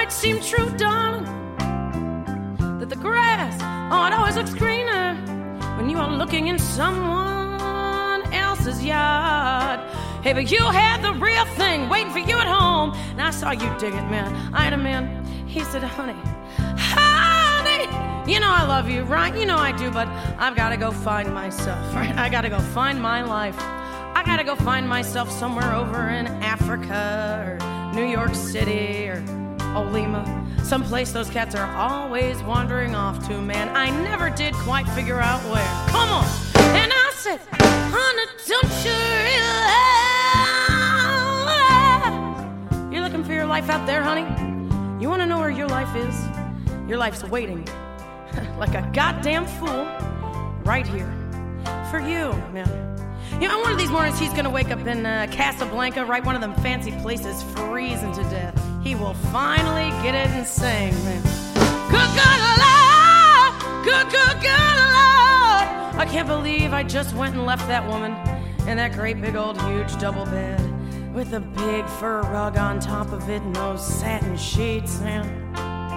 might seem true, darling, that the grass, oh, it always looks greener when you are looking in someone else's yard. Hey, but you had the real thing waiting for you at home, and I saw you dig it, man. I had a man, he said, honey, you know I love you, right? You know I do, but I've got to go find myself, right? I got to go find my life. I got to go find myself somewhere over in Africa or New York City or Olima, someplace those cats are always wandering off to, man. I never did quite figure out where. Come on. And I said, honey, don't you realize you're looking for your life out there, honey? You want to know where your life is? Your life's waiting like a goddamn fool right here for you, man. You know, one of these mornings he's gonna wake up in Casablanca, right? One of them fancy places, freezing to death. He will finally get it and sing, man. Good Lord, good Lord. I can't believe I just went and left that woman in that great big old huge double bed with a big fur rug on top of it and those satin sheets, man.